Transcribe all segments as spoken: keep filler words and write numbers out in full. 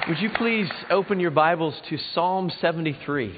Would you please open your Bibles to Psalm seventy-three?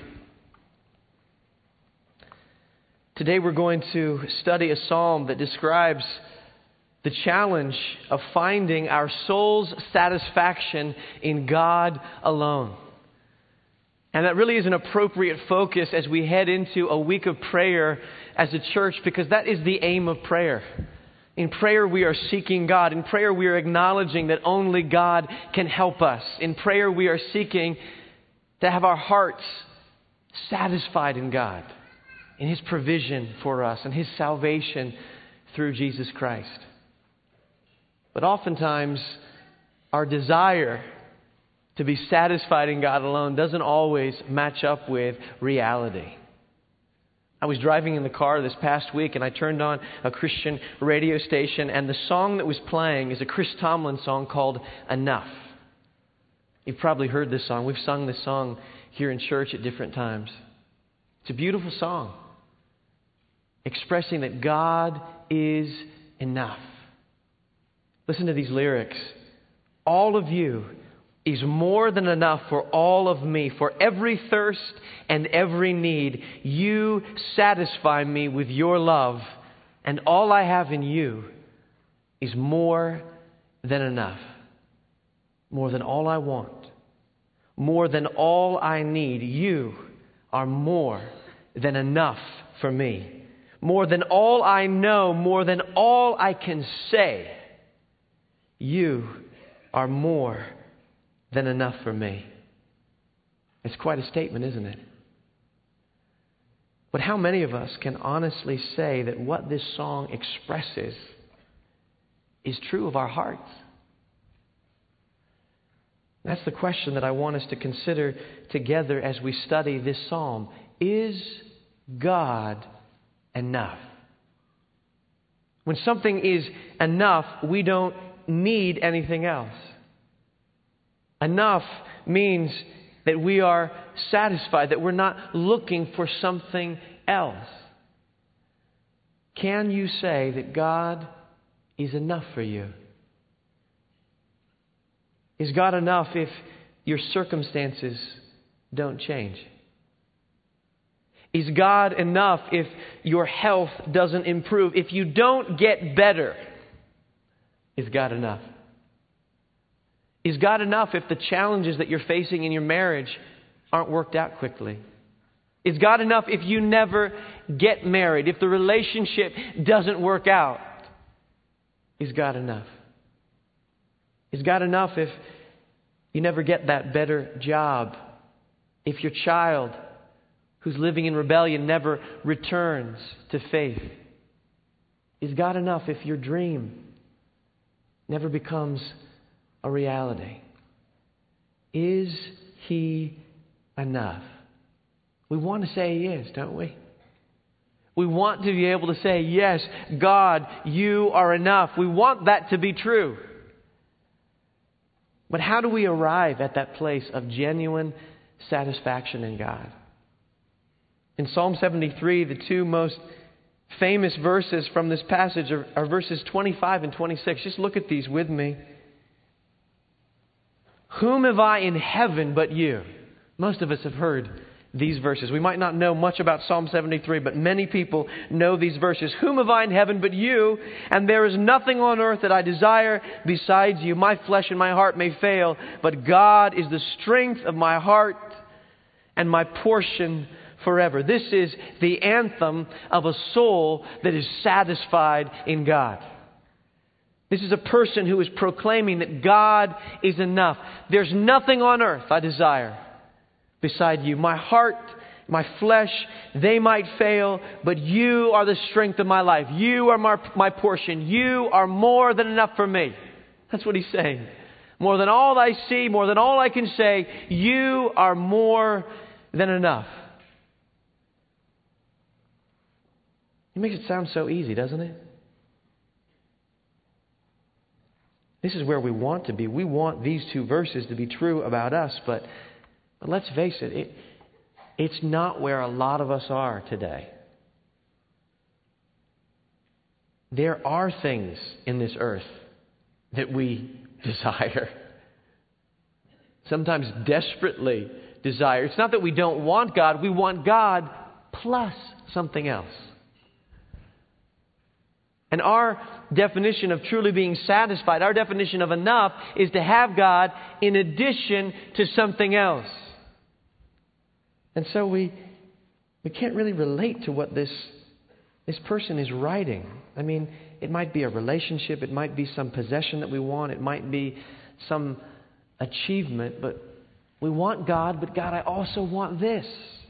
Today we're going to study a psalm that describes the challenge of finding our soul's satisfaction in God alone. And that really is an appropriate focus as we head into a week of prayer as a church, because that is the aim of prayer. In prayer, we are seeking God. In prayer, we are acknowledging that only God can help us. In prayer, we are seeking to have our hearts satisfied in God, in His provision for us, and His salvation through Jesus Christ. But oftentimes, our desire to be satisfied in God alone doesn't always match up with reality. I was driving in the car this past week and I turned on a Christian radio station, and the song that was playing is a Chris Tomlin song called Enough. You've probably heard this song. We've sung this song here in church at different times. It's a beautiful song expressing that God is enough. Listen to these lyrics. All of you is more than enough for all of me. For every thirst and every need, you satisfy me with your love. And all I have in you is more than enough. More than all I want. More than all I need. You are more than enough for me. More than all I know. More than all I can say. You are more than enough for me. It's quite a statement, isn't it? But how many of us can honestly say that what this song expresses is true of our hearts? That's the question that I want us to consider together as we study this psalm. Is God enough? When something is enough, we don't need anything else. Enough means that we are satisfied, that we're not looking for something else. Can you say that God is enough for you? Is God enough if your circumstances don't change? Is God enough if your health doesn't improve? If you don't get better, is God enough? Is God enough if the challenges that you're facing in your marriage aren't worked out quickly? Is God enough if you never get married, if the relationship doesn't work out? Is God enough? Is God enough if you never get that better job? If your child who's living in rebellion never returns to faith? Is God enough if your dream never becomes a reality? Is He enough? We want to say He is, don't we? We want to be able to say, yes, God, you are enough. We want that to be true. But how do we arrive at that place of genuine satisfaction in God? In Psalm seventy-three, the two most famous verses from this passage are, are verses twenty-five and twenty-six. Just look at these with me. Whom have I in heaven but you? Most of us have heard these verses. We might not know much about Psalm seventy-three, but many people know these verses. Whom have I in heaven but you? And there is nothing on earth that I desire besides you. My flesh and my heart may fail, but God is the strength of my heart and my portion forever. This is the anthem of a soul that is satisfied in God. This is a person who is proclaiming that God is enough. There's nothing on earth I desire beside you. My heart, my flesh, they might fail, but you are the strength of my life. You are my, my portion. You are more than enough for me. That's what he's saying. More than all I see, more than all I can say, you are more than enough. It makes it sound so easy, doesn't it? This is where we want to be. We want these two verses to be true about us, but, but let's face it, it, it's not where a lot of us are today. There are things in this earth that we desire. sometimes desperately desire. It's not that we don't want God, we want God plus something else. And our definition of truly being satisfied, our definition of enough, is to have God in addition to something else. And so we we can't really relate to what this this person is writing. I mean, it might be a relationship, it might be some possession that we want, it might be some achievement, but we want God, but God, I also want this.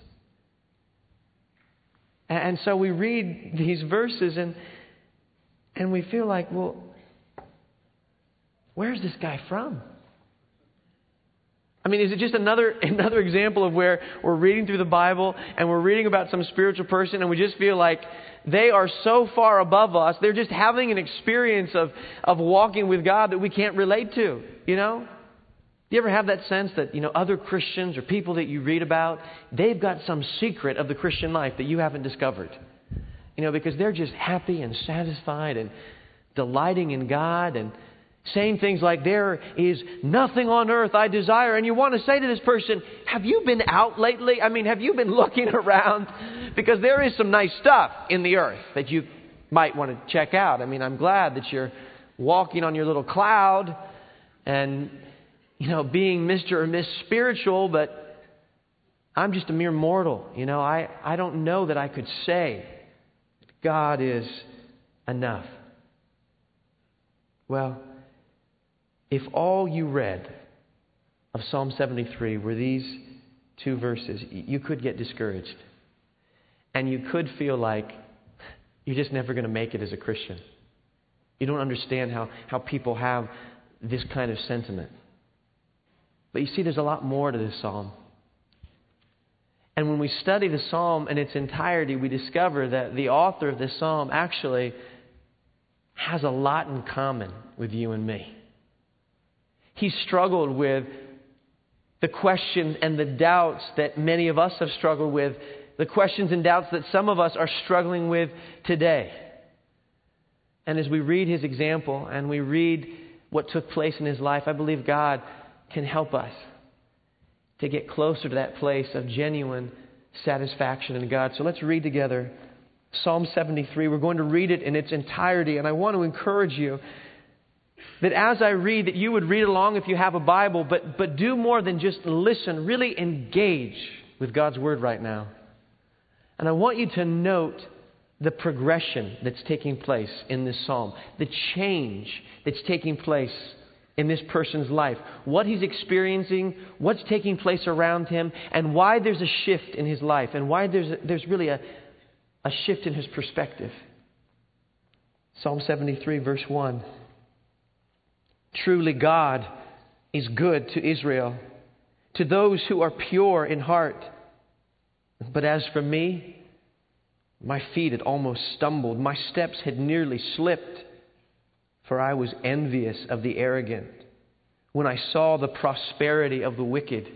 And so we read these verses and and we feel like, well, where's this guy from? I mean, is it just another another example of where we're reading through the Bible and we're reading about some spiritual person and we just feel like they are so far above us, they're just having an experience of, of walking with God that we can't relate to, you know? Do you ever have that sense that, you know, other Christians or people that you read about, they've got some secret of the Christian life that you haven't discovered? You know, because they're just happy and satisfied and delighting in God and saying things like, there is nothing on earth I desire. And you want to say to this person, have you been out lately? I mean, have you been looking around? Because there is some nice stuff in the earth that you might want to check out. I mean, I'm glad that you're walking on your little cloud and, you know, being Mister or Miss Spiritual, but I'm just a mere mortal. You know, I, I don't know that I could say God is enough. Well, if all you read of Psalm seventy-three were these two verses, you could get discouraged. And you could feel like you're just never going to make it as a Christian. You don't understand how, how people have this kind of sentiment. But you see, there's a lot more to this psalm. And when we study the psalm in its entirety, we discover that the author of this psalm actually has a lot in common with you and me. He struggled with the questions and the doubts that many of us have struggled with, the questions and doubts that some of us are struggling with today. And as we read his example and we read what took place in his life, I believe God can help us to get closer to that place of genuine satisfaction in God. So let's read together Psalm seventy-three. We're going to read it in its entirety, and I want to encourage you that as I read, that you would read along if you have a Bible, but, but do more than just listen. Really engage with God's Word right now. And I want you to note the progression that's taking place in this psalm, the change that's taking place in this person's life, what he's experiencing, what's taking place around him, and why there's a shift in his life, and why there's a, there's really a, a shift in his perspective. Psalm seventy-three, verse one. Truly God is good to Israel, to those who are pure in heart. But as for me, my feet had almost stumbled, my steps had nearly slipped, for I was envious of the arrogant when I saw the prosperity of the wicked.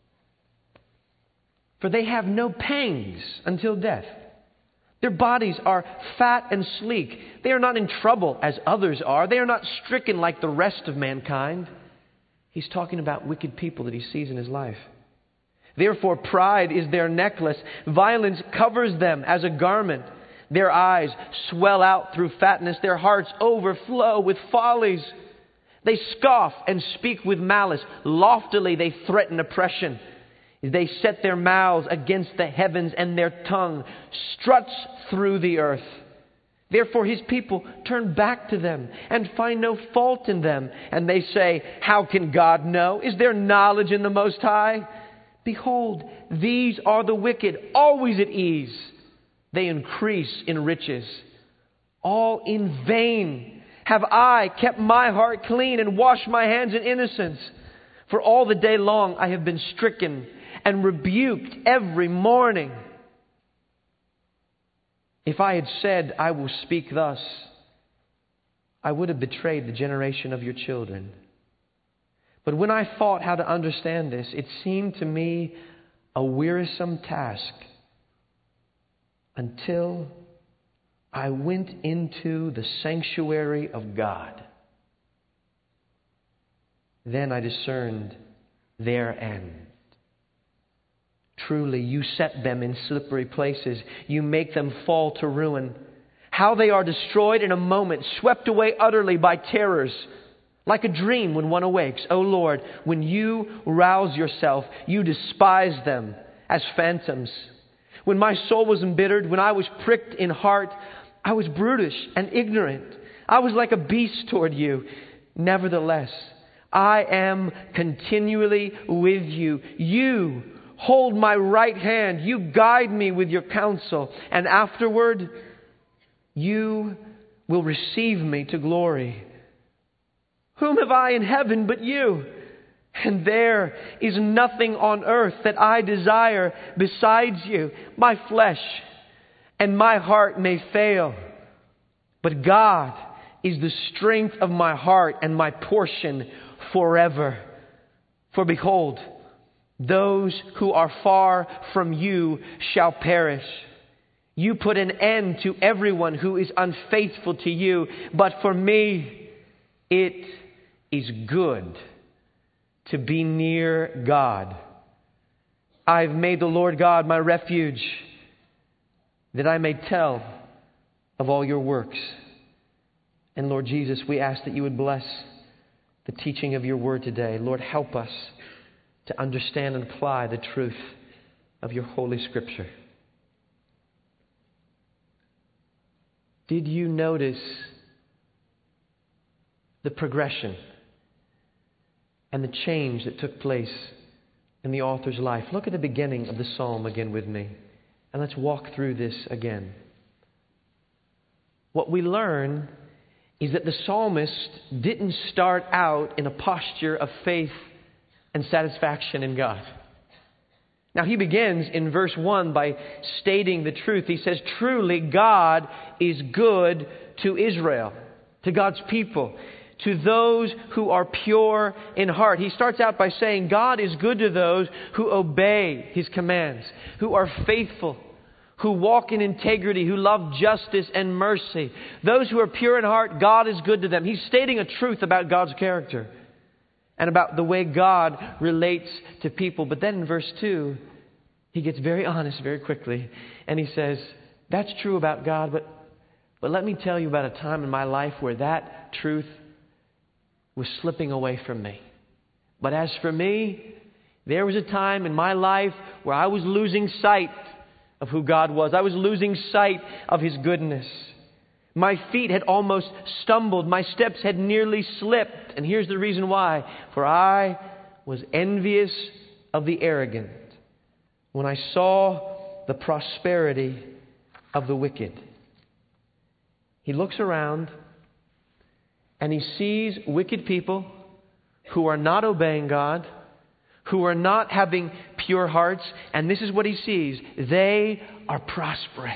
For they have no pangs until death. Their bodies are fat and sleek. They are not in trouble as others are. They are not stricken like the rest of mankind. He's talking about wicked people that he sees in his life. Therefore, pride is their necklace. Violence covers them as a garment. Their eyes swell out through fatness. Their hearts overflow with follies. They scoff and speak with malice. Loftily they threaten oppression. They set their mouths against the heavens, and their tongue struts through the earth. Therefore his people turn back to them and find no fault in them. And they say, how can God know? Is there knowledge in the Most High? Behold, these are the wicked, always at ease. They increase in riches. All in vain have I kept my heart clean and washed my hands in innocence. For all the day long I have been stricken and rebuked every morning. If I had said, I will speak thus, I would have betrayed the generation of your children. But when I thought how to understand this, it seemed to me a wearisome task until I went into the sanctuary of God. Then I discerned their end. Truly, you set them in slippery places. You make them fall to ruin. How they are destroyed in a moment, swept away utterly by terrors, like a dream when one awakes. O Lord, when you rouse yourself, you despise them as phantoms. When my soul was embittered, when I was pricked in heart, I was brutish and ignorant. I was like a beast toward you. Nevertheless, I am continually with you. You hold my right hand. You guide me with your counsel. And afterward, you will receive me to glory. Whom have I in heaven but you? And there is nothing on earth that I desire besides you. My flesh and my heart may fail, but God is the strength of my heart and my portion forever. For behold, those who are far from you shall perish. You put an end to everyone who is unfaithful to you, but for me it is good to be near God. I've made the Lord God my refuge, that I may tell of all your works. And Lord Jesus, we ask that you would bless the teaching of your word today. Lord, help us to understand and apply the truth of your Holy Scripture. Did you notice the progression and the change that took place in the author's life? Look at the beginning of the psalm again with me, and let's walk through this again. What we learn is that the psalmist didn't start out in a posture of faith and satisfaction in God. Now, he begins in verse one by stating the truth. He says, truly God is good to Israel, to God's people, to those who are pure in heart. He starts out by saying God is good to those who obey His commands, who are faithful, who walk in integrity, who love justice and mercy. Those who are pure in heart, God is good to them. He's stating a truth about God's character and about the way God relates to people. But then in verse two, he gets very honest very quickly. And he says, that's true about God, but, but let me tell you about a time in my life where that truth was slipping away from me. But as for me, there was a time in my life where I was losing sight of who God was. I was losing sight of His goodness. My feet had almost stumbled. My steps had nearly slipped. And here's the reason why. For I was envious of the arrogant when I saw the prosperity of the wicked. He looks around and he sees wicked people who are not obeying God, who are not having pure hearts, and this is what he sees. They are prosperous.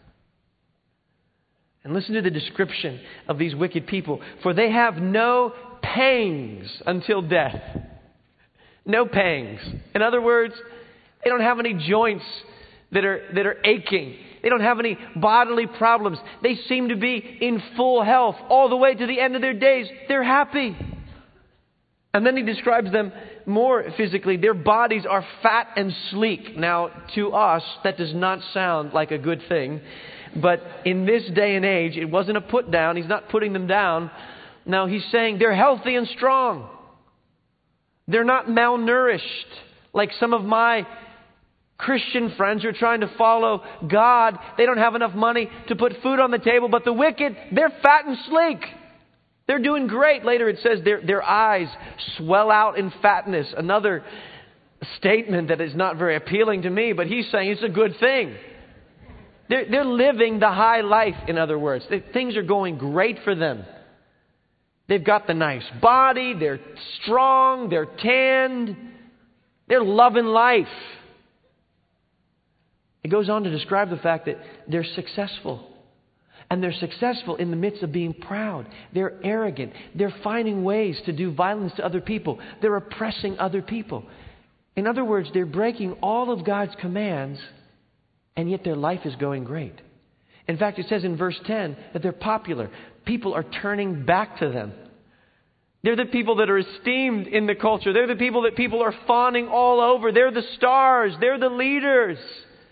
And listen to the description of these wicked people. For they have no pangs until death. No pangs. In other words, they don't have any joints that are, that are aching. They don't have any bodily problems. They seem to be in full health all the way to the end of their days. They're happy. And then he describes them more physically. Their bodies are fat and sleek. Now, to us, that does not sound like a good thing. But in this day and age, it wasn't a put down. He's not putting them down. Now, he's saying they're healthy and strong. They're not malnourished like some of my Christian friends who are trying to follow God. They don't have enough money to put food on the table. But the wicked, they're fat and sleek. They're doing great. Later it says their, their eyes swell out in fatness. Another statement that is not very appealing to me, but he's saying it's a good thing. They're, they're living the high life, in other words. They, things are going great for them. They've got the nice body. They're strong. They're tanned. They're loving life. It goes on to describe the fact that they're successful. And they're successful in the midst of being proud. They're arrogant. They're finding ways to do violence to other people. They're oppressing other people. In other words, they're breaking all of God's commands, and yet their life is going great. In fact, it says in verse ten that they're popular. People are turning back to them. They're the people that are esteemed in the culture. They're the people that people are fawning all over. They're the stars. They're the leaders.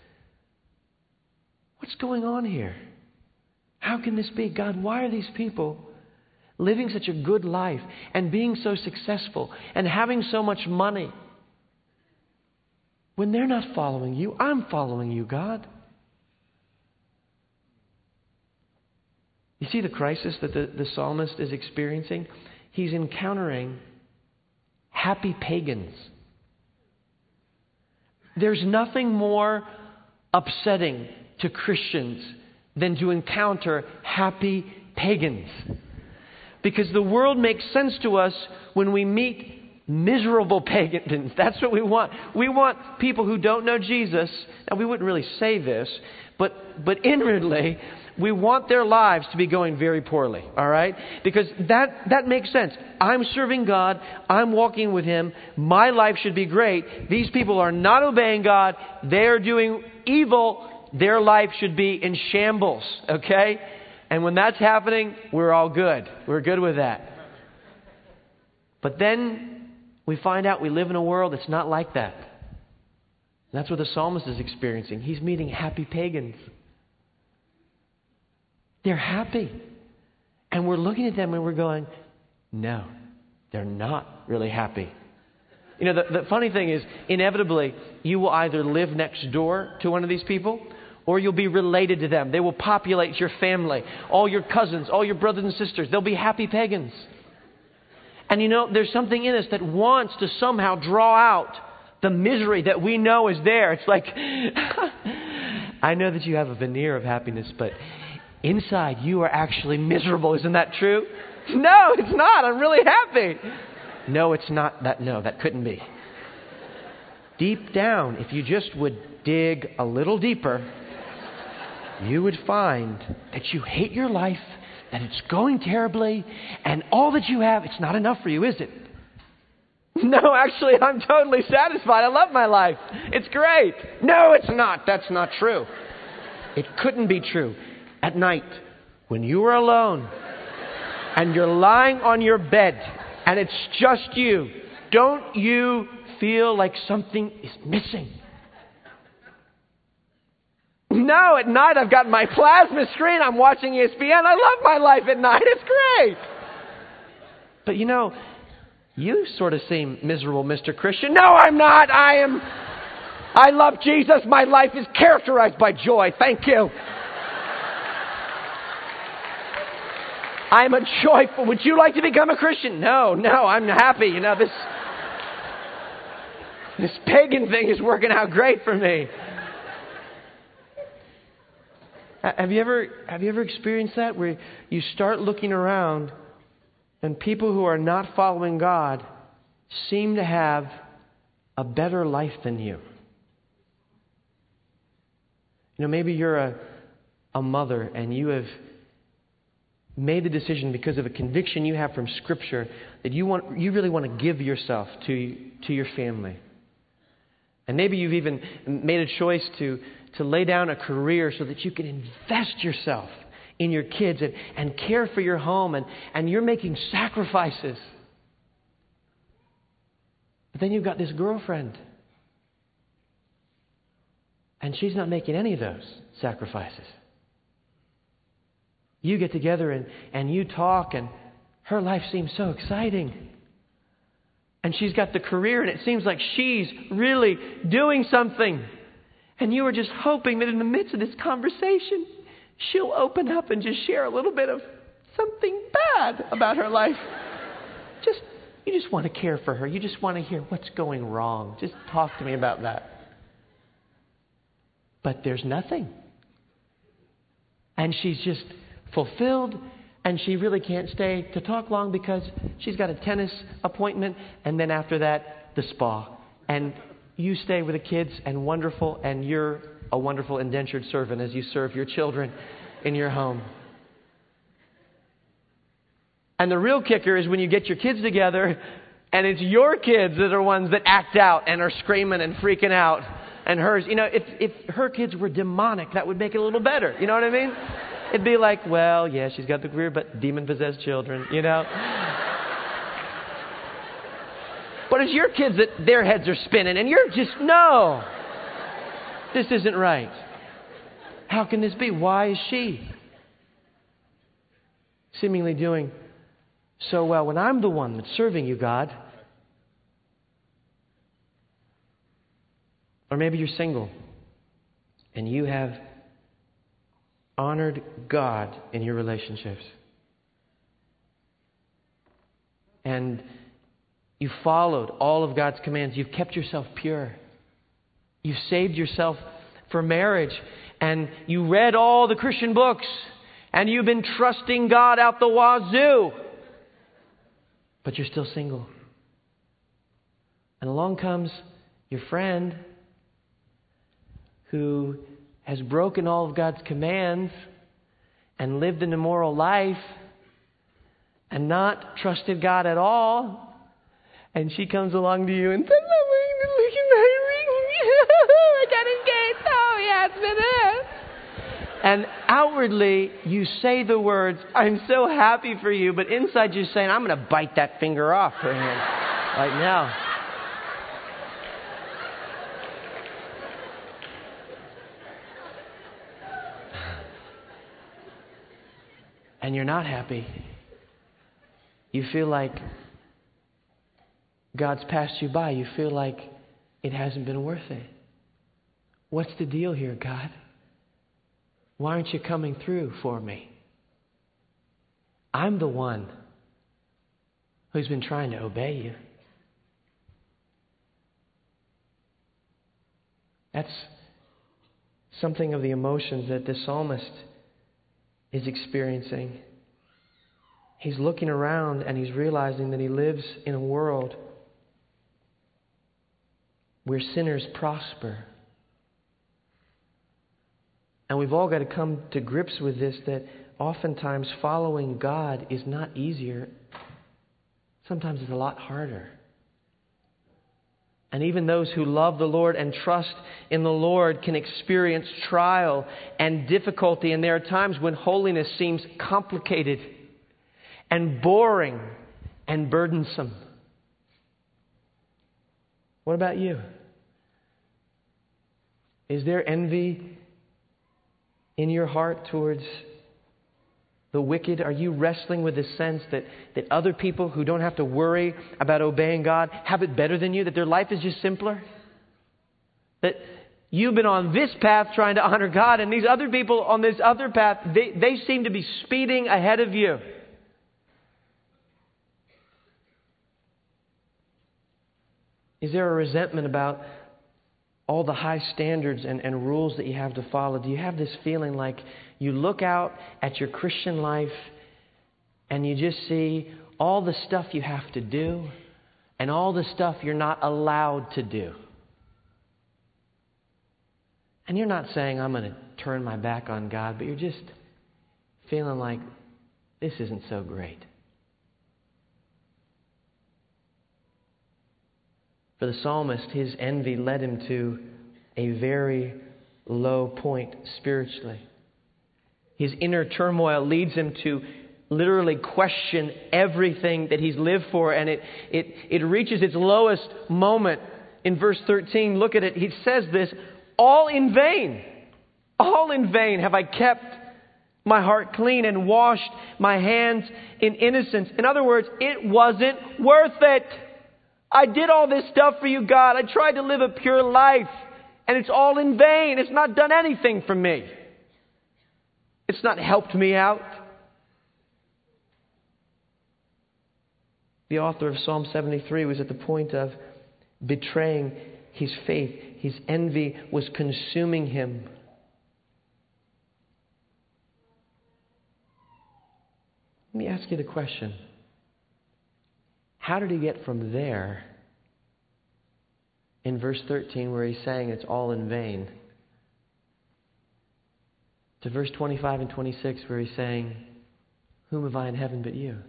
What's going on here? How can this be? God, why are these people living such a good life and being so successful and having so much money when they're not following you? I'm following you, God. You see the crisis that the, the psalmist is experiencing? He's encountering happy pagans. There's nothing more upsetting to Christians than to encounter happy pagans. Because the world makes sense to us when we meet miserable pagans. That's what we want. We want people who don't know Jesus. Now, we wouldn't really say this, but but inwardly, we want their lives to be going very poorly, all right? Because that, that makes sense. I'm serving God. I'm walking with Him. My life should be great. These people are not obeying God. They're doing evil. Their life should be in shambles, okay? And when that's happening, we're all good. We're good with that. But then we find out we live in a world that's not like that. That's what the psalmist is experiencing. He's meeting happy pagans. They're happy. And we're looking at them and we're going, no, they're not really happy. You know, the, the funny thing is, inevitably, you will either live next door to one of these people or you'll be related to them. They will populate your family, all your cousins, all your brothers and sisters. They'll be happy pagans. And you know, there's something in us that wants to somehow draw out the misery that we know is there. It's like, I know that you have a veneer of happiness, but inside you are actually miserable. Isn't that true? No, it's not. I'm really happy. No, it's not. That. No, that couldn't be. Deep down, if you just would dig a little deeper, you would find that you hate your life, that it's going terribly, and all that you have, it's not enough for you, is it? No, actually, I'm totally satisfied. I love my life. It's great. No, it's not. That's not true. It couldn't be true. At night, when you are alone, and you're lying on your bed, and it's just you, don't you feel like something is missing? No, at night I've got my plasma screen. I'm watching E S P N. I love my life at night. It's great. But you know, you sort of seem miserable, Mister Christian. No, I'm not. I am. I love Jesus. My life is characterized by joy. Thank you. I'm a joyful. Would you like to become a Christian? No, no, I'm happy. You know, this, this pagan thing is working out great for me. Have you ever have you ever experienced that, where you start looking around and people who are not following God seem to have a better life than you? You know, maybe you're a a mother and you have made the decision because of a conviction you have from Scripture that you want you really want to give yourself to to your family. And maybe you've even made a choice to, to lay down a career so that you can invest yourself in your kids and, and care for your home, and, and you're making sacrifices. But then you've got this girlfriend, and she's not making any of those sacrifices. You get together and, and you talk, and her life seems so exciting. And she's got the career, and it seems like she's really doing something. And you were just hoping that in the midst of this conversation, she'll open up and just share a little bit of something bad about her life. Just, you just want to care for her. You just want to hear what's going wrong. Just talk to me about that. But there's nothing. And she's just fulfilled. And she really can't stay to talk long because she's got a tennis appointment. And then after that, the spa. And you stay with the kids and wonderful. And you're a wonderful indentured servant as you serve your children in your home. And the real kicker is when you get your kids together and it's your kids that are ones that act out and are screaming and freaking out. And hers, you know, if, if her kids were demonic, that would make it a little better. You know what I mean? It'd be like, well, yeah, she's got the career, but demon-possessed children, you know. it's your kids that their heads are spinning and you're just, no, this isn't right. How can this be? Why is she seemingly doing so well when I'm the one that's serving you, God? Or maybe you're single and you have honored God in your relationships. And you followed all of God's commands. You've kept yourself pure. You've saved yourself for marriage. And you read all the Christian books. And you've been trusting God out the wazoo. But you're still single. And along comes your friend who has broken all of God's commands and lived an immoral life and not trusted God at all. And she comes along to you and says, oh, look at my ring. I got engaged. Oh, yeah, it's been it. And outwardly, you say the words, I'm so happy for you. But inside you're saying, I'm going to bite that finger off her hand right now. And you're not happy. You feel like God's passed you by. You feel like it hasn't been worth it. What's the deal here, God? Why aren't you coming through for me? I'm the one who's been trying to obey you. That's something of the emotions that the psalmist is experiencing. He's looking around and he's realizing that he lives in a world where sinners prosper. And we've all got to come to grips with this, that oftentimes following God is not easier. Sometimes it's a lot harder. And even those who love the Lord and trust in the Lord can experience trial and difficulty. And there are times when holiness seems complicated and boring and burdensome. What about you? Is there envy in your heart towards the wicked? Are you wrestling with the sense that, that other people who don't have to worry about obeying God have it better than you? That their life is just simpler? That you've been on this path trying to honor God, and these other people on this other path, they, they seem to be speeding ahead of you. Is there a resentment about all the high standards and, and rules that you have to follow? Do you have this feeling like you look out at your Christian life and you just see all the stuff you have to do and all the stuff you're not allowed to do? And you're not saying, I'm going to turn my back on God, but you're just feeling like this isn't so great. For the psalmist, his envy led him to a very low point spiritually. His inner turmoil leads him to literally question everything that he's lived for. And it, it, it reaches its lowest moment in verse thirteen. Look at it. He says this, all in vain, all in vain have I kept my heart clean and washed my hands in innocence. In other words, it wasn't worth it. I did all this stuff for you, God. I tried to live a pure life, and it's all in vain. It's not done anything for me. It's not helped me out. The author of Psalm seventy-three was at the point of betraying his faith. His envy was consuming him. Let me ask you the question. How did he get from there in verse thirteen where he's saying it's all in vain to verse twenty-five and twenty-six where he's saying, whom have I in heaven but you?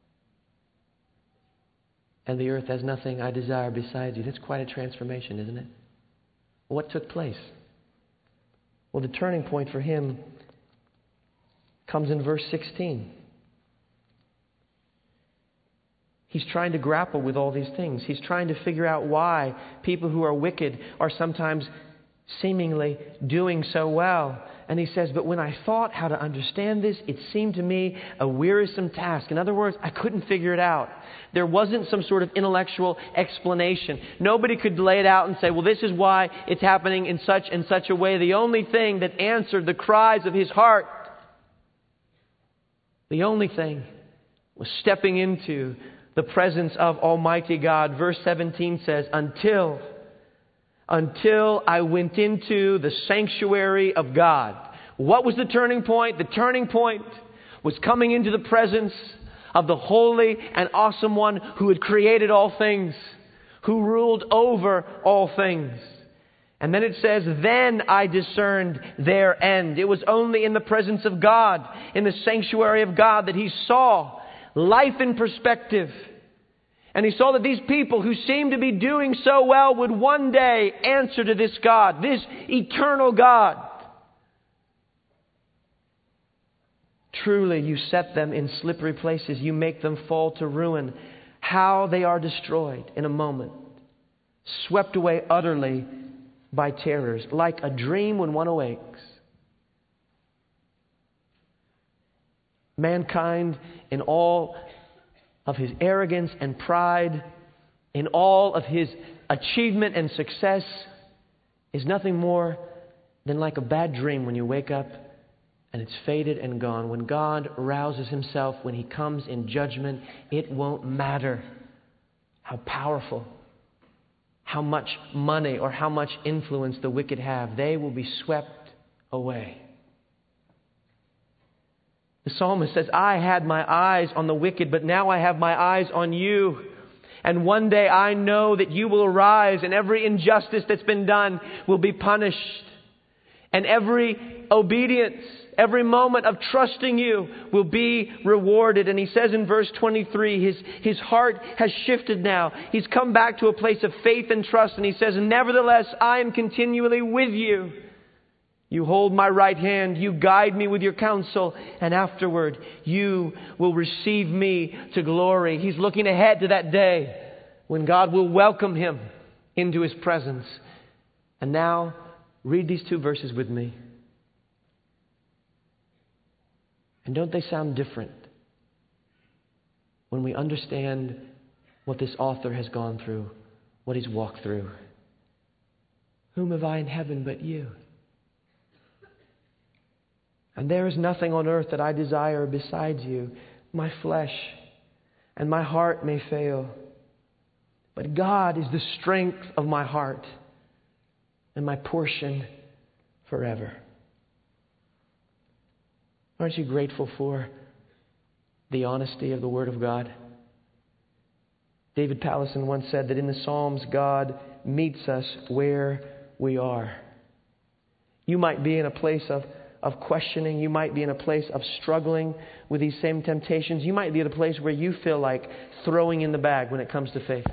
And the earth has nothing I desire besides you. That's quite a transformation, isn't it? What took place? Well, the turning point for him comes in verse sixteen. He's trying to grapple with all these things. He's trying to figure out why people who are wicked are sometimes seemingly doing so well. And he says, but when I thought how to understand this, it seemed to me a wearisome task. In other words, I couldn't figure it out. There wasn't some sort of intellectual explanation. Nobody could lay it out and say, well, this is why it's happening in such and such a way. The only thing that answered the cries of his heart, the only thing was stepping into the presence of Almighty God. Verse seventeen says, until, until I went into the sanctuary of God. What was the turning point? The turning point was coming into the presence of the holy and awesome one who had created all things, who ruled over all things. And then it says, then I discerned their end. It was only in the presence of God, in the sanctuary of God, that he saw life in perspective. And he saw that these people who seemed to be doing so well would one day answer to this God, this eternal God. Truly, you set them in slippery places. You make them fall to ruin. How they are destroyed in a moment. Swept away utterly by terrors, like a dream when one awakes. Mankind, in all of his arrogance and pride, in all of his achievement and success, is nothing more than like a bad dream when you wake up and it's faded and gone. When God rouses himself, when he comes in judgment, it won't matter how powerful, how much money or how much influence the wicked have. They will be swept away. The psalmist says, I had my eyes on the wicked, but now I have my eyes on you. And one day I know that you will arise and every injustice that's been done will be punished. And every obedience, every moment of trusting you will be rewarded. And he says in verse twenty-three, his, his heart has shifted now. He's come back to a place of faith and trust. And he says, nevertheless, I am continually with you. You hold my right hand, you guide me with your counsel, and afterward you will receive me to glory. He's looking ahead to that day when God will welcome him into his presence. And now, read these two verses with me. And don't they sound different when we understand what this author has gone through, what he's walked through? Whom have I in heaven but you? And there is nothing on earth that I desire besides you. My flesh and my heart may fail, but God is the strength of my heart and my portion forever. Aren't you grateful for the honesty of the Word of God? David Pallison once said that in the Psalms, God meets us where we are. You might be in a place of of questioning. You might be in a place of struggling with these same temptations. You might be at a place where you feel like throwing in the bag when it comes to faith.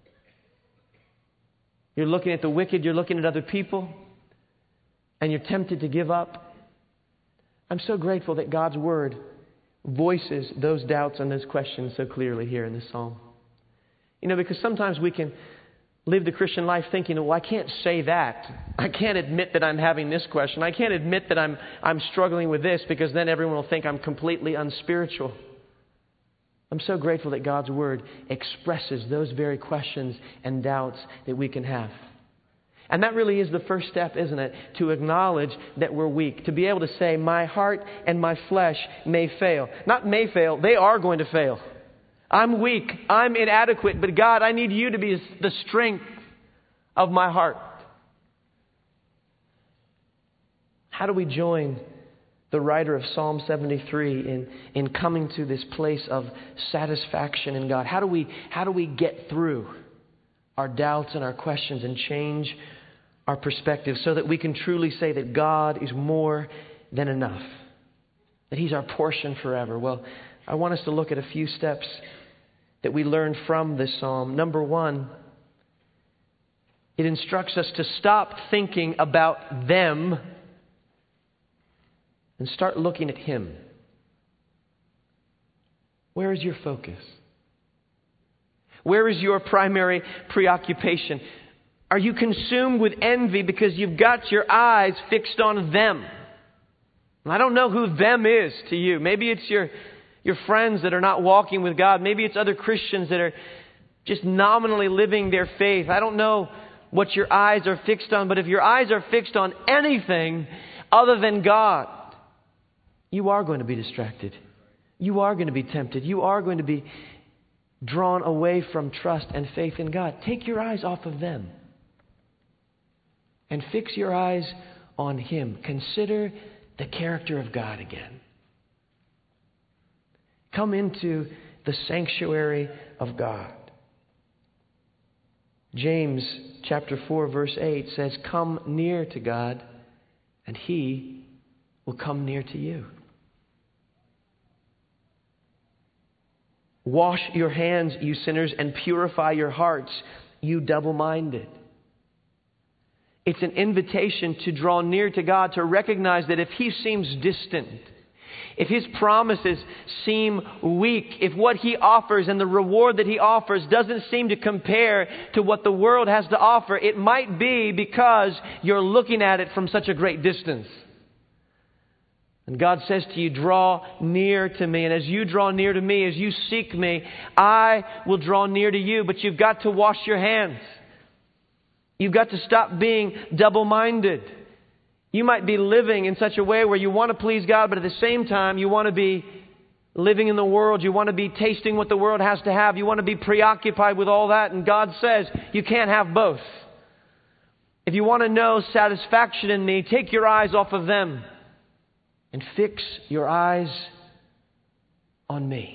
You're looking at the wicked, you're looking at other people, and you're tempted to give up. I'm so grateful that God's Word voices those doubts and those questions so clearly here in this psalm. You know, because sometimes we can live the Christian life thinking, well, I can't say that. I can't admit that I'm having this question. I can't admit that I'm I'm struggling with this because then everyone will think I'm completely unspiritual. I'm so grateful that God's Word expresses those very questions and doubts that we can have. And that really is the first step, isn't it? To acknowledge that we're weak. To be able to say, my heart and my flesh may fail. Not may fail, they are going to fail. I'm weak. I'm inadequate. But God, I need you to be the strength of my heart. How do we join the writer of Psalm seventy-three in, in coming to this place of satisfaction in God? How do we, how do we get through our doubts and our questions and change our perspective so that we can truly say that God is more than enough? That He's our portion forever? Well, I want us to look at a few steps that we learn from this psalm. Number one, it instructs us to stop thinking about them and start looking at Him. Where is your focus? Where is your primary preoccupation? Are you consumed with envy because you've got your eyes fixed on them? I don't know who them is to you. Maybe it's your, your friends that are not walking with God. Maybe it's other Christians that are just nominally living their faith. I don't know what your eyes are fixed on, but if your eyes are fixed on anything other than God, you are going to be distracted. You are going to be tempted. You are going to be drawn away from trust and faith in God. Take your eyes off of them and fix your eyes on Him. Consider the character of God again. Come into the sanctuary of God. James chapter four verse eight says, "Come near to God, and He will come near to you." Wash your hands, you sinners, and purify your hearts, you double-minded. It's an invitation to draw near to God, to recognize that if He seems distant, if His promises seem weak, if what He offers and the reward that He offers doesn't seem to compare to what the world has to offer, it might be because you're looking at it from such a great distance. And God says to you, draw near to me. And as you draw near to me, as you seek me, I will draw near to you. But you've got to wash your hands. You've got to stop being double-minded. You might be living in such a way where you want to please God, but at the same time, you want to be living in the world. You want to be tasting what the world has to have. You want to be preoccupied with all that. And God says, you can't have both. If you want to know satisfaction in me, take your eyes off of them and fix your eyes on me.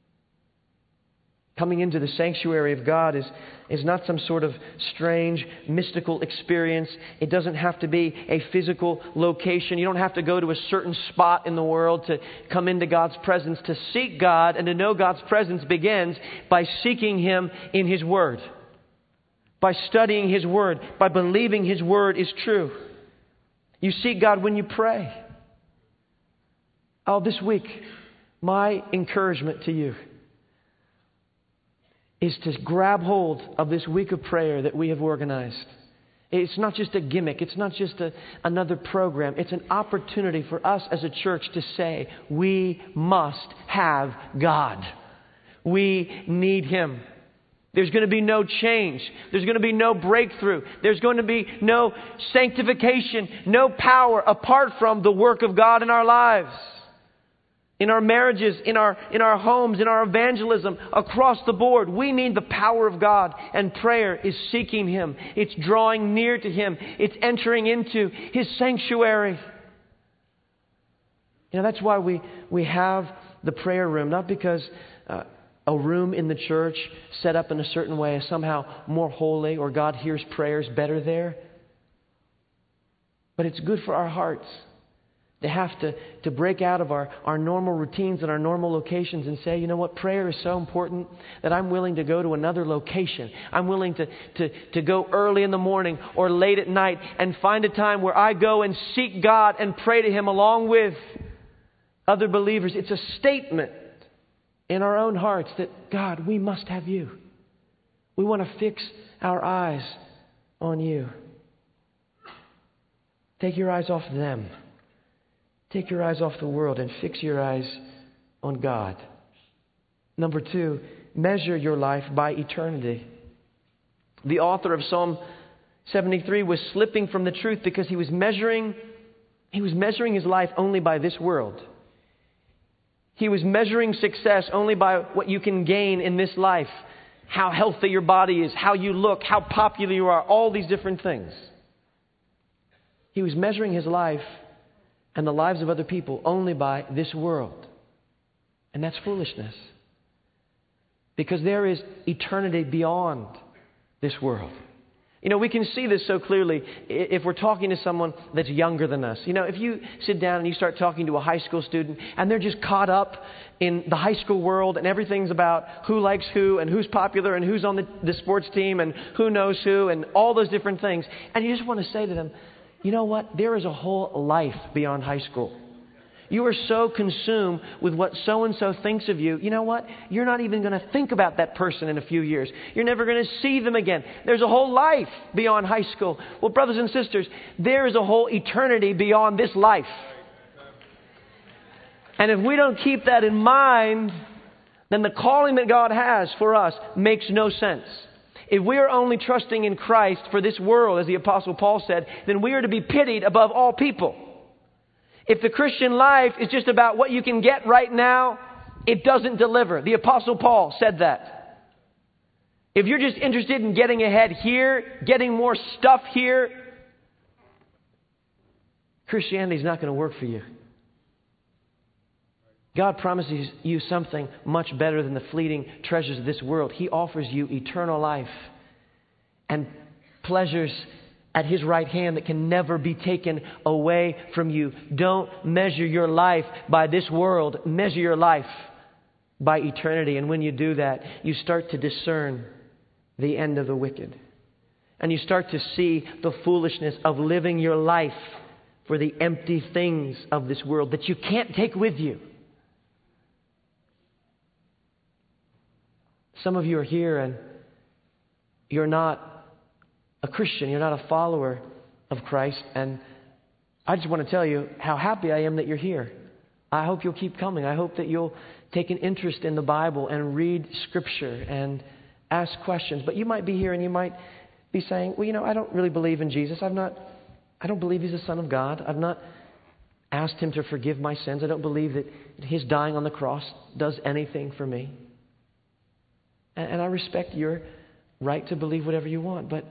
Coming into the sanctuary of God is, is not some sort of strange, mystical experience. It doesn't have to be a physical location. You don't have to go to a certain spot in the world to come into God's presence. To seek God and to know God's presence begins by seeking Him in His Word, by studying His Word, by believing His Word is true. You seek God when you pray. Oh, this week, my encouragement to you is to grab hold of this week of prayer that we have organized. It's not just a gimmick. It's not just a, another program. It's an opportunity for us as a church to say, we must have God. We need Him. There's going to be no change. There's going to be no breakthrough. There's going to be no sanctification, no power apart from the work of God in our lives. In our marriages, in our, in our homes, in our evangelism, across the board. We need the power of God, and prayer is seeking Him. It's drawing near to Him. It's entering into His sanctuary. You know, that's why we, we have the prayer room, not because uh, a room in the church set up in a certain way is somehow more holy or God hears prayers better there. But it's good for our hearts to have to, to break out of our, our normal routines and our normal locations and say, you know what, prayer is so important that I'm willing to go to another location. I'm willing to, to, to go early in the morning or late at night and find a time where I go and seek God and pray to Him along with other believers. It's a statement in our own hearts that, God, we must have You. We want to fix our eyes on You. Take your eyes off them. Take your eyes off the world and fix your eyes on God. Number two, measure your life by eternity. The author of Psalm seventy-three was slipping from the truth because he was measuring, he was measuring his life only by this world. He was measuring success only by what you can gain in this life. How healthy your body is, how you look, how popular you are, all these different things. He was measuring his life and the lives of other people only by this world. And that's foolishness. Because there is eternity beyond this world. You know, we can see this so clearly if we're talking to someone that's younger than us. You know, if you sit down and you start talking to a high school student and they're just caught up in the high school world and everything's about who likes who and who's popular and who's on the, the sports team and who knows who and all those different things. And you just want to say to them, you know what? There is a whole life beyond high school. You are so consumed with what so-and-so thinks of you. You know what? You're not even going to think about that person in a few years. You're never going to see them again. There's a whole life beyond high school. Well, brothers and sisters, there is a whole eternity beyond this life. And if we don't keep that in mind, then the calling that God has for us makes no sense. If we are only trusting in Christ for this world, as the Apostle Paul said, then we are to be pitied above all people. If the Christian life is just about what you can get right now, it doesn't deliver. The Apostle Paul said that. If you're just interested in getting ahead here, getting more stuff here, Christianity is not going to work for you. God promises you something much better than the fleeting treasures of this world. He offers you eternal life and pleasures at His right hand that can never be taken away from you. Don't measure your life by this world. Measure your life by eternity. And when you do that, you start to discern the end of the wicked. And you start to see the foolishness of living your life for the empty things of this world that you can't take with you. Some of you are here and you're not a Christian, you're not a follower of Christ, and I just want to tell you how happy I am that you're here. I hope you'll keep coming. I hope that you'll take an interest in the Bible and read Scripture and ask questions. But you might be here and you might be saying, well, you know, I don't really believe in Jesus. I've not, I don't believe He's the Son of God. I've not asked Him to forgive my sins. I don't believe that His dying on the cross does anything for me. And, and I respect your right to believe whatever you want, but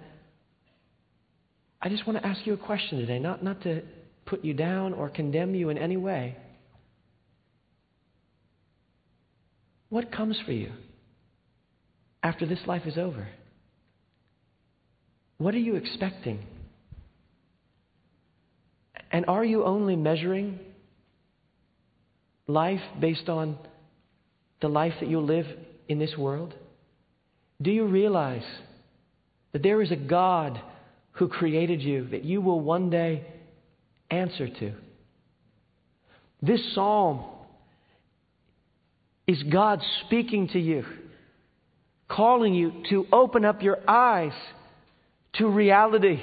I just want to ask you a question today, not, not to put you down or condemn you in any way. What comes for you after this life is over? What are you expecting? And are you only measuring life based on the life that you'll live in this world? Do you realize that there is a God who created you that you will one day answer to? This psalm is God speaking to you, calling you to open up your eyes to reality.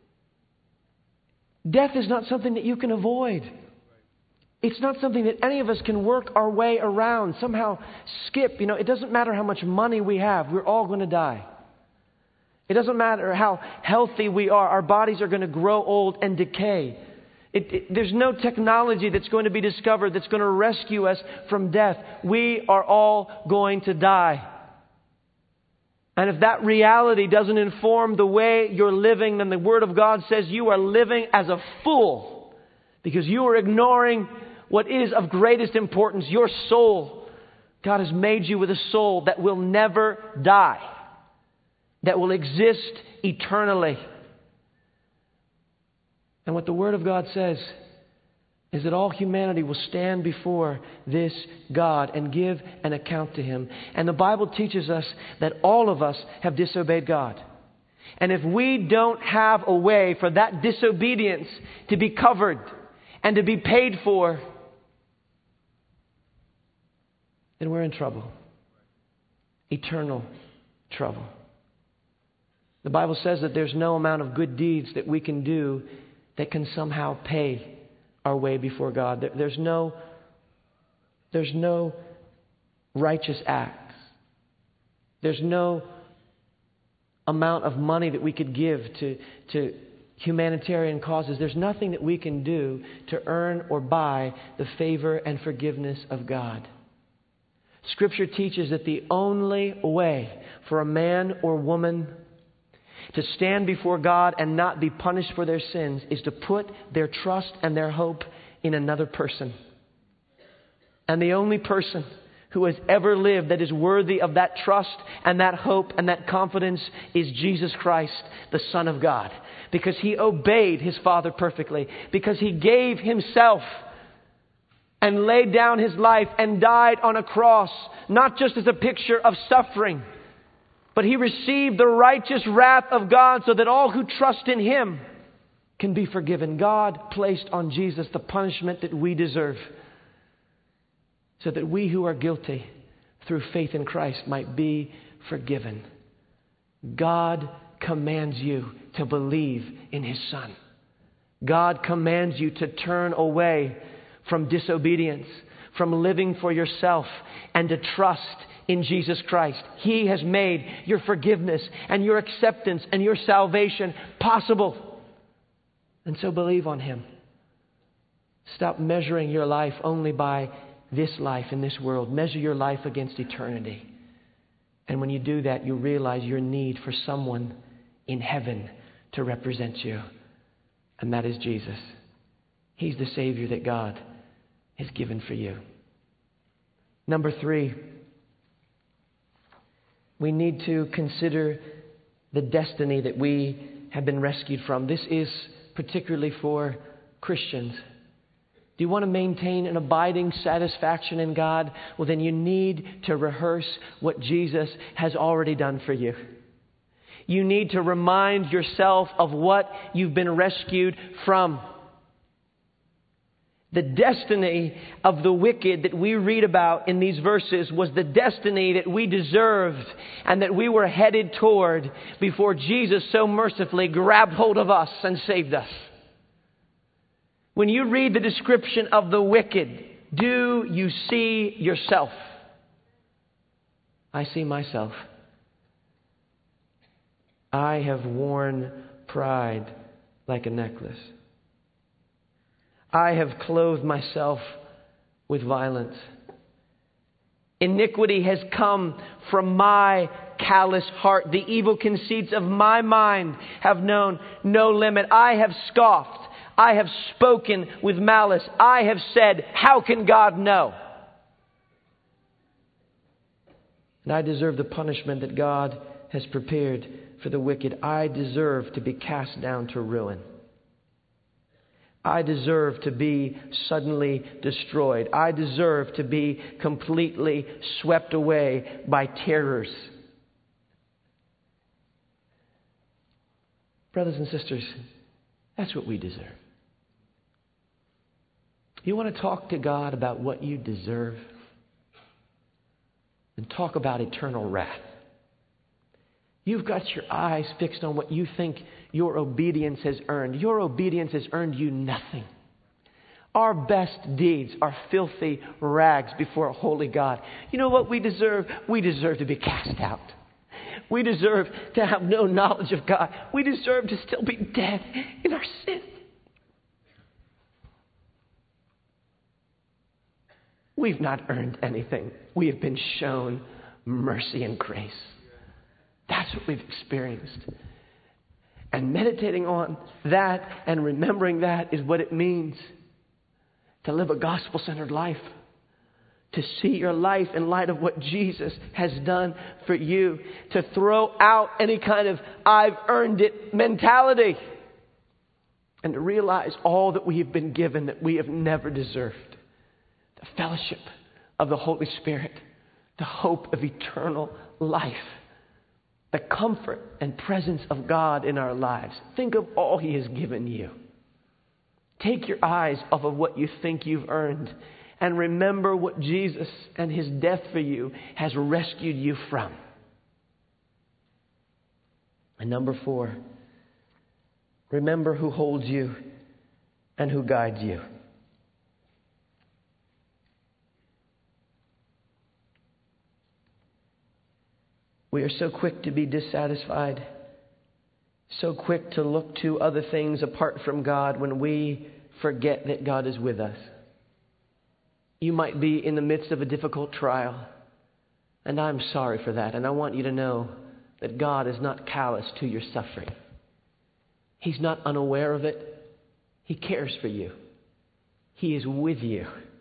Death is not something that you can avoid. It's not something that any of us can work our way around, somehow skip. You know, it doesn't matter how much money we have, we're all going to die. It doesn't matter how healthy we are. Our bodies are going to grow old and decay. It, it, there's no technology that's going to be discovered that's going to rescue us from death. We are all going to die. And if that reality doesn't inform the way you're living, then the Word of God says you are living as a fool because you are ignoring what is of greatest importance, your soul. God has made you with a soul that will never die, that will exist eternally. And what the Word of God says is that all humanity will stand before this God and give an account to Him. And the Bible teaches us that all of us have disobeyed God. And if we don't have a way for that disobedience to be covered and to be paid for, then we're in trouble. Eternal trouble. The Bible says that there's no amount of good deeds that we can do that can somehow pay our way before God. There, there's no, there's no righteous acts. There's no amount of money that we could give to, to humanitarian causes. There's nothing that we can do to earn or buy the favor and forgiveness of God. Scripture teaches that the only way for a man or woman to stand before God and not be punished for their sins is to put their trust and their hope in another person. And the only person who has ever lived that is worthy of that trust and that hope and that confidence is Jesus Christ, the Son of God. Because He obeyed His Father perfectly. Because He gave Himself and laid down His life and died on a cross, not just as a picture of suffering, but He received the righteous wrath of God so that all who trust in Him can be forgiven. God placed on Jesus the punishment that we deserve, so that we who are guilty through faith in Christ might be forgiven. God commands you to believe in His Son. God commands you to turn away from disobedience, from living for yourself, and to trust in Jesus Christ. He has made your forgiveness and your acceptance and your salvation possible. And so believe on Him. Stop measuring your life only by this life in this world. Measure your life against eternity. And when you do that, you realize your need for someone in heaven to represent you. And that is Jesus. He's the Savior that God has given for you. Number three, we need to consider the destiny that we have been rescued from. This is particularly for Christians. Do you want to maintain an abiding satisfaction in God? Well, then you need to rehearse what Jesus has already done for you. You need to remind yourself of what you've been rescued from. The destiny of the wicked that we read about in these verses was the destiny that we deserved and that we were headed toward before Jesus so mercifully grabbed hold of us and saved us. When you read the description of the wicked, do you see yourself? I see myself. I have worn pride like a necklace. I have clothed myself with violence. Iniquity has come from my callous heart. The evil conceits of my mind have known no limit. I have scoffed. I have spoken with malice. I have said, how can God know? And I deserve the punishment that God has prepared for the wicked. I deserve to be cast down to ruin. I deserve to be suddenly destroyed. I deserve to be completely swept away by terrors. Brothers and sisters, that's what we deserve. You want to talk to God about what you deserve? Then talk about eternal wrath. You've got your eyes fixed on what you think your obedience has earned. Your obedience has earned you nothing. Our best deeds are filthy rags before a holy God. You know what we deserve? We deserve to be cast out. We deserve to have no knowledge of God. We deserve to still be dead in our sin. We've not earned anything. We have been shown mercy and grace. That's what we've experienced. And meditating on that and remembering that is what it means to live a gospel-centered life. To see your life in light of what Jesus has done for you. To throw out any kind of I've earned it mentality. And to realize all that we have been given that we have never deserved. The fellowship of the Holy Spirit. The hope of eternal life. The comfort and presence of God in our lives. Think of all He has given you. Take your eyes off of what you think you've earned and remember what Jesus and His death for you has rescued you from. And number four, remember who holds you and who guides you. We are so quick to be dissatisfied, so quick to look to other things apart from God when we forget that God is with us. You might be in the midst of a difficult trial, and I'm sorry for that. And I want you to know that God is not callous to your suffering. He's not unaware of it. He cares for you. He is with you.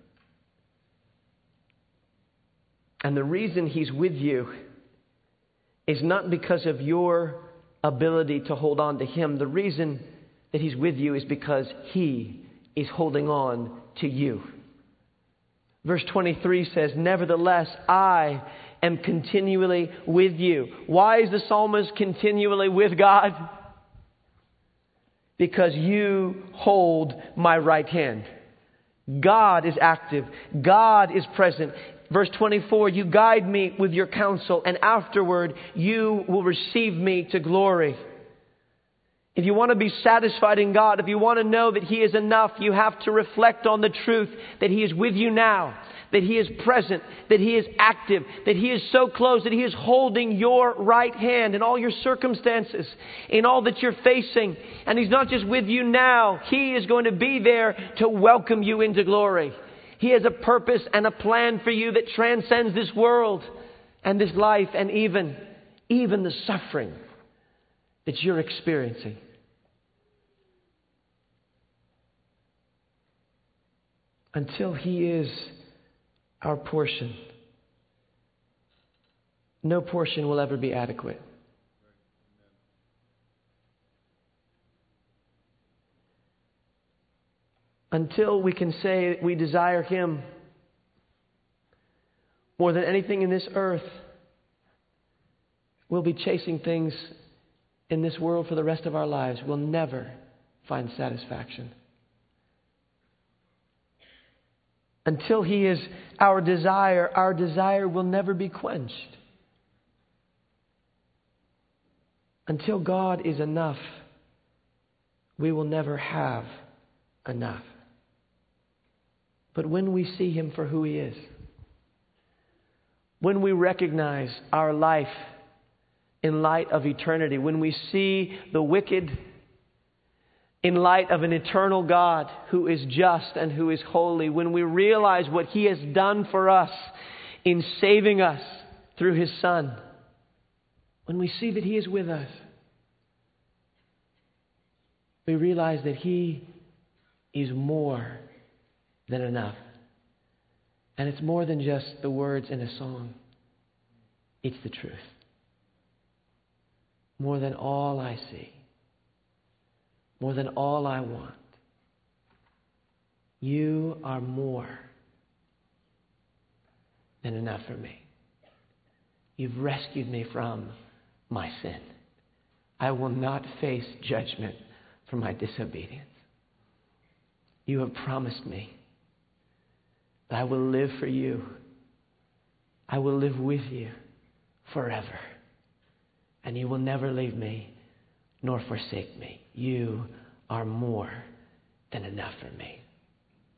And the reason He's with you is not because of your ability to hold on to Him. The reason that He's with you is because He is holding on to you. Verse twenty-three says, nevertheless, I am continually with you. Why is the psalmist continually with God? because you hold my right hand. God is active. God is present. Verse twenty-four, you guide me with your counsel, and afterward you will receive me to glory. If you want to be satisfied in God, if you want to know that He is enough, you have to reflect on the truth that He is with you now, that He is present, that He is active, that He is so close, that He is holding your right hand in all your circumstances, in all that you're facing. And He's not just with you now, He is going to be there to welcome you into glory. He has a purpose and a plan for you that transcends this world and this life and even, even the suffering that you're experiencing. Until He is our portion, no portion will ever be adequate. Until we can say that we desire Him more than anything in this earth, we'll be chasing things in this world for the rest of our lives. We'll never find satisfaction. Until He is our desire, our desire will never be quenched. Until God is enough, we will never have enough. But when we see Him for who He is, when we recognize our life in light of eternity, when we see the wicked in light of an eternal God who is just and who is holy, when we realize what He has done for us in saving us through His Son, when we see that He is with us, we realize that He is more than enough. And it's more than just the words in a song. It's the truth. More than all I see. More than all I want. You are more than enough for me. You've rescued me from my sin. I will not face judgment for my disobedience. You have promised me that I will live for you. I will live with you forever. And you will never leave me nor forsake me. You are more than enough for me.